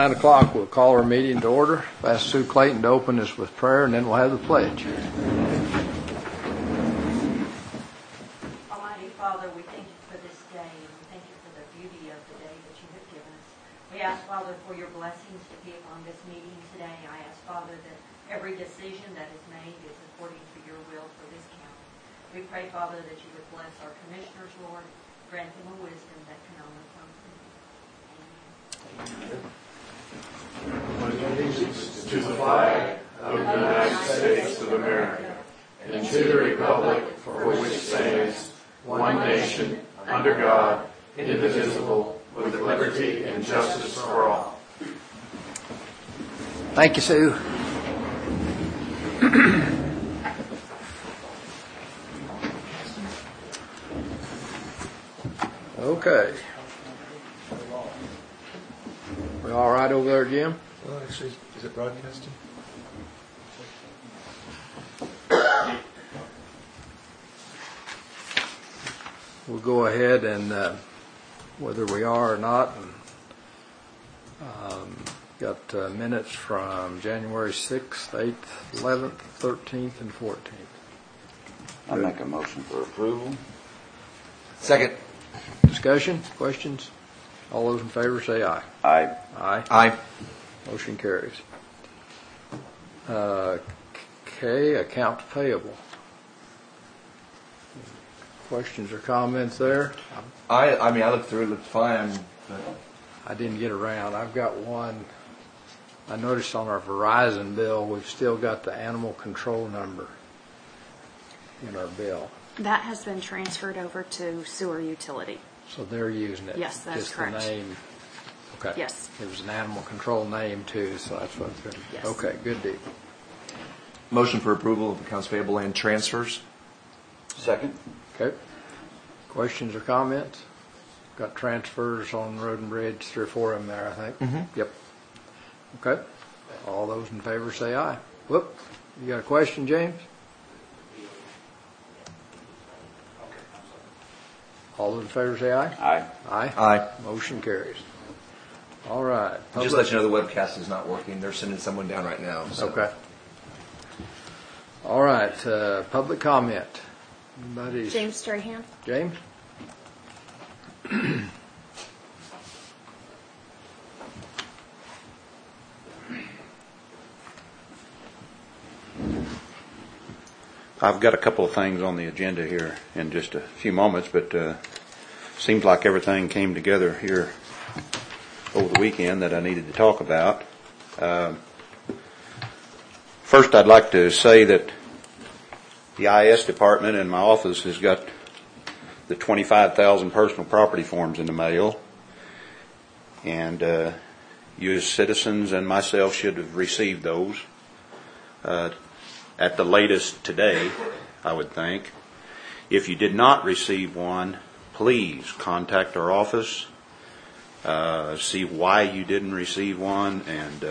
9 o'clock, we'll call our meeting to order. Ask Sue Clayton to open us with prayer, and then we'll have the pledge. Almighty Father, we thank you for this day, and we thank you for the beauty of the day that you have given us. We ask, Father, for your blessings to be upon this meeting today. I ask, Father, that every decision that is made is according to your will for this county. We pray, Father, that you would bless our commissioners, Lord, grant them a wisdom that can only come from you. Amen. Pledge allegiance to the flag of the United States of America and to the republic for which it stands, one nation, under God, indivisible, with liberty and justice for all. Thank you, Sue. Okay. We all right over there, Jim? Well, actually, is it broadcasting? We'll go ahead and, whether we are or not, got minutes from January 6th, 8th, 11th, 13th, and 14th. I make a motion for approval. Second. Discussion? Questions? All those in favor say aye. Aye. Aye. Aye. Motion carries. K, accounts payable. Questions or comments there? I mean, I looked through it, looked fine. But I didn't get around. I've got one. I noticed on our Verizon bill, we've still got the animal control number in our bill. That has been transferred over to sewer utility. So they're using it. Yes, that's just correct. The name. Okay. Yes. There was an animal control name too, so that's what it's been. Yes. Okay, good deal. motion for approval of accounts payable and transfers. Second. Okay. Questions or comments? Got transfers on Road and Bridge, 3 or 4 of them there, I think. Mm-hmm. Yep. Okay. All those in favor say aye. Whoop. You got a question, James? All those in favor say aye. Aye. Aye. Aye. Motion carries. All right. Just let you know the webcast is not working. They're sending someone down right now. So. Okay. All right. Public comment. Anybody's... James Strahan. James? I've got a couple of things on the agenda here in just a few moments, but seems like everything came together here over the weekend that I needed to talk about. First, I'd like to say that the IS department in my office has got the 25,000 personal property forms in the mail, and you as citizens and myself should have received those at the latest today, I would think. If you did not receive one, please contact our office, see why you didn't receive one,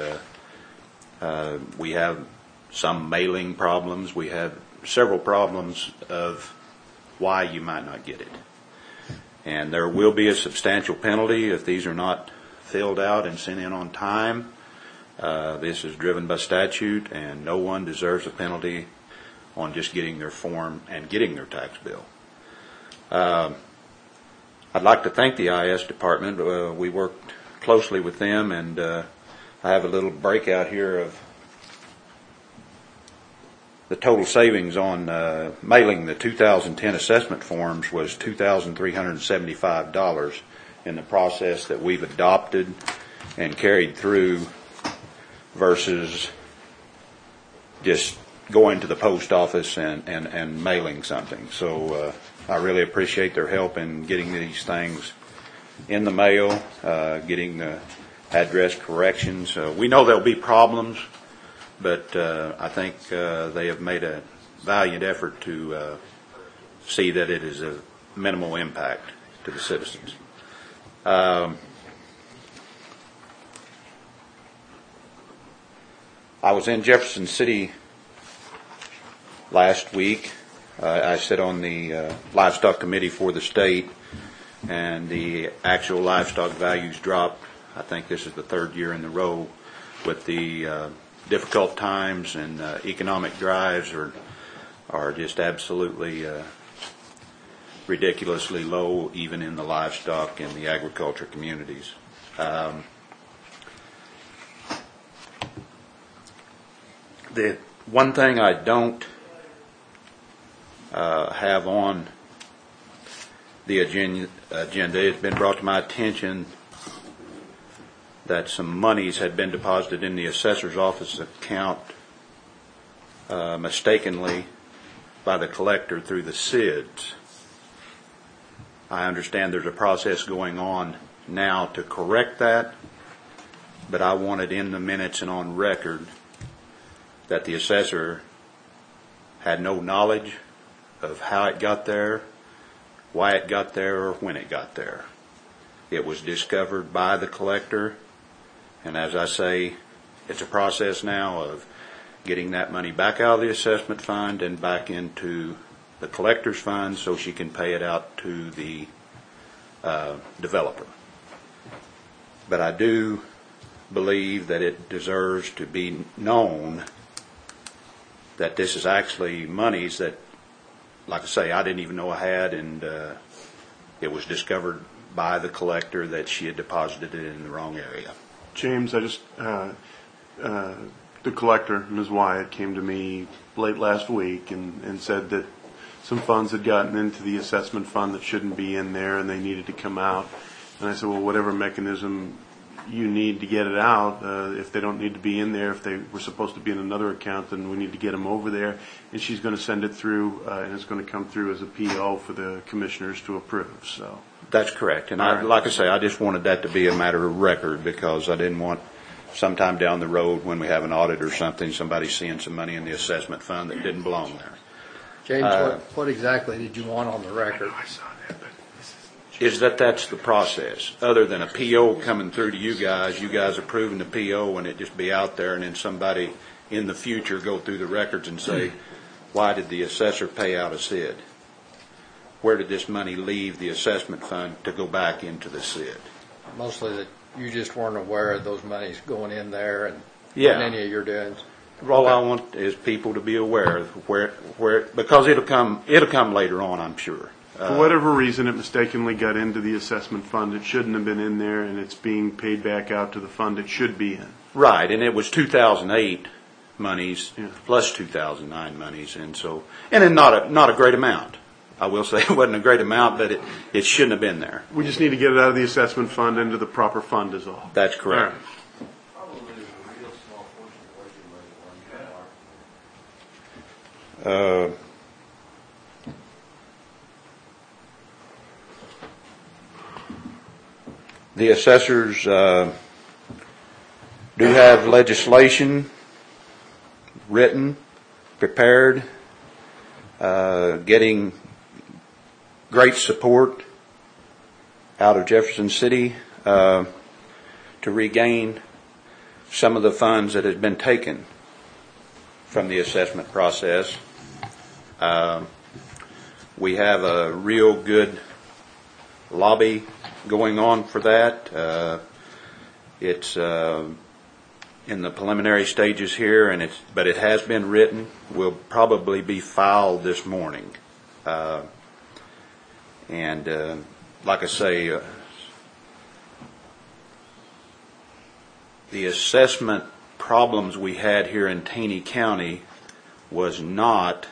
and we have some mailing problems. We have several problems of why you might not get it. And there will be a substantial penalty if these are not filled out and sent in on time. This is driven by statute, and no one deserves a penalty on just getting their form and getting their tax bill. I'd like to thank the IS department. We worked closely with them, and I have a little breakout here of the total savings on mailing the 2010 assessment forms was $2,375 in the process that we've adopted and carried through versus just going to the post office and mailing something. So I really appreciate their help in getting these things in the mail, getting the address corrections. We know there'll be problems, but I think they have made a valiant effort to see that it is a minimal impact to the citizens. I was in Jefferson City last week. I sit on the livestock committee for the state, and the actual livestock values dropped I think this is the third year in a row with the difficult times, and economic drives are just absolutely ridiculously low, even in the livestock and the agriculture communities. The one thing I don't have on the agenda, it's been brought to my attention that some monies had been deposited in the assessor's office account mistakenly by the collector through the SIDS. I understand there's a process going on now to correct that, but I want it in the minutes and on record that the assessor had no knowledge of how it got there, why it got there, or when it got there. It was discovered by the collector, and as I say, it's a process now of getting that money back out of the assessment fund and back into the collector's fund so she can pay it out to the developer. But I do believe that it deserves to be known that this is actually monies that, like I say, I didn't even know I had, and it was discovered by the collector that she had deposited it in the wrong area. James, I just, the collector, Ms. Wyatt, came to me late last week and said that some funds had gotten into the assessment fund that shouldn't be in there and they needed to come out. And I said, well, whatever mechanism you need to get it out, if they don't need to be in there, if they were supposed to be in another account, then we need to get them over there. And she's going to send it through, and it's going to come through as a PO for the commissioners to approve. So that's correct. And like I say, I just wanted that to be a matter of record because I didn't want sometime down the road when we have an audit or something, somebody seeing some money in the assessment fund that didn't belong there. James, what exactly did you want on the record? I saw that, but Is that's the process. Other than a PO coming through to you guys approving the PO and it just be out there, and then somebody in the future go through the records and say, why did the assessor pay out a SID? Where did this money leave the assessment fund to go back into the SID? Mostly that you just weren't aware of those monies going in there and Yeah. any of your doings. All I want is people to be aware of where because it'll come later on, I'm sure. for whatever reason, it mistakenly got into the assessment fund. It shouldn't have been in there, and it's being paid back out to the fund it should be in. Right, and it was 2008 monies Yeah. plus 2009 monies, and then not a great amount. I will say it wasn't a great amount, but it shouldn't have been there. We just need to get it out of the assessment fund into the proper fund is all. That's correct. The assessors do have legislation written, prepared, getting great support out of Jefferson City to regain some of the funds that had been taken from the assessment process. We have a real good lobby going on for that. It's in the preliminary stages here, but it has been written. Will probably be filed this morning. And like I say, the assessment problems we had here in Taney County was not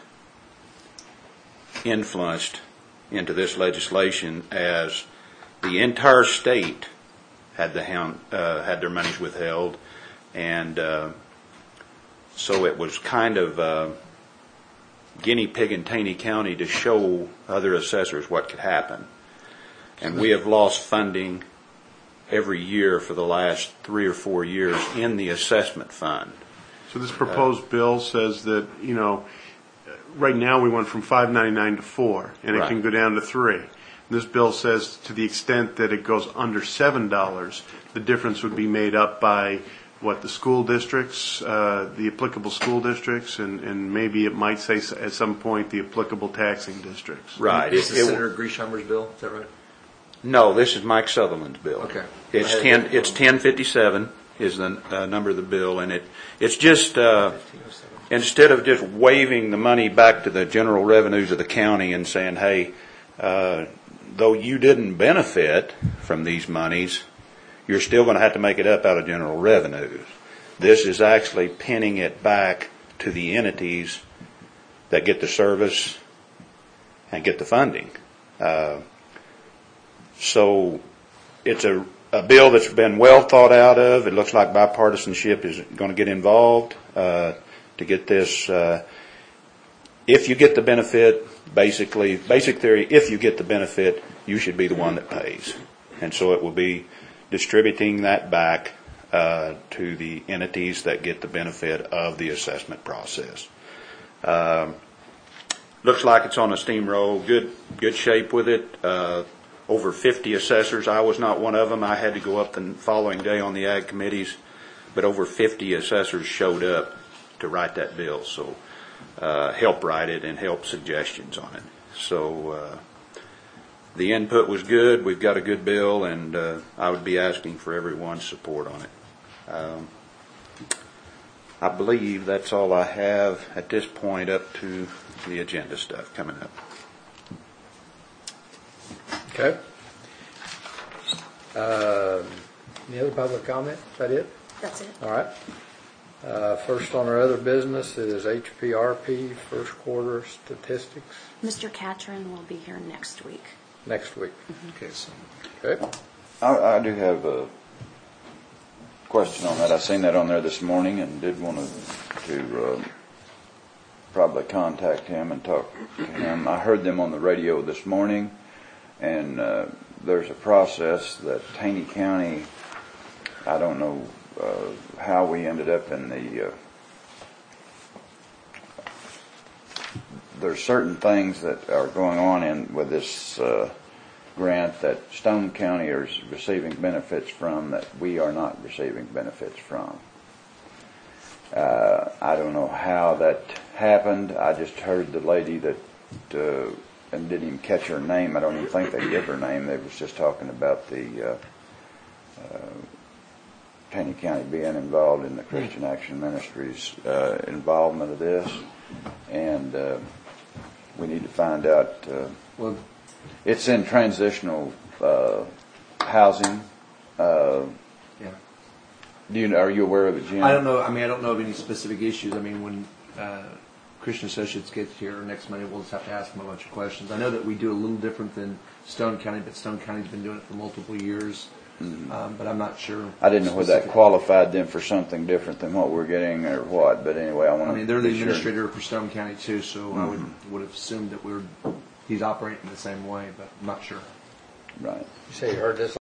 influenced into this legislation, as the entire state had their monies withheld, and so it was kind of guinea pig in Taney County to show other assessors what could happen. And we have lost funding every year for the last 3 or 4 years in the assessment fund. So this proposed bill says that, right now we went from $5.99 to $4, and it Right. can go down to $3. This bill says to the extent that it goes under $7, the difference would be made up by the school districts, the applicable school districts, and maybe it might say at some point the applicable taxing districts. Right. This is Senator Grieshammer's bill, is that right? No, this is Mike Sutherland's bill. Okay. It's 1057 is the number of the bill, and it's just instead of just waving the money back to the general revenues of the county and saying, hey, though you didn't benefit from these monies, you're still going to have to make it up out of general revenues. This is actually pinning it back to the entities that get the service and get the funding. So it's a bill that's been well thought out of. It looks like bipartisanship is going to get involved to get this. If you get the benefit, basic theory, if you get the benefit, you should be the one that pays. And so it will be distributing that back to the entities that get the benefit of the assessment process. Looks like it's on a steamroll. Good shape with it. Over 50 assessors. I was not one of them. I had to go up the following day on the ag committees, but over 50 assessors showed up to write that bill. So help write it and help suggestions on it. So the input was good. We've got a good bill, and I would be asking for everyone's support on it. I believe that's all I have at this point up to the agenda stuff coming up. Okay. Any other public comment? Is that it? That's it. All right. First on our other business is HPRP first quarter statistics Mr. Catron will be here next week. next week. Okay, so Okay. I do have a question on that. I seen that on there this morning and did want to probably contact him and talk to him. I heard them on the radio this morning, and there's a process that Taney County, I don't know how we ended up in the there's certain things that are going on with this grant that Stone County is receiving benefits from that we are not receiving benefits from. I don't know how that happened. I just heard the lady that and didn't even catch her name. I don't even think they gave her name. They was just talking about the Taney County being involved in the Christian Action Ministries involvement of this, and we need to find out. well, It's in transitional housing. yeah. Are you aware of it, Jim? I don't know. I mean, I don't know of any specific issues. I mean, when Christian Associates gets here next Monday, we'll just have to ask them a bunch of questions. I know that we do a little different than Stone County, but Stone County's been doing it for multiple years. But I'm not sure. I didn't know whether that qualified them for something different than what we're getting or what. But anyway, I want to. I mean, they're the be sure. administrator for Stone County too, so I would have assumed that he's operating the same way, but I'm not sure. Right. You say you heard this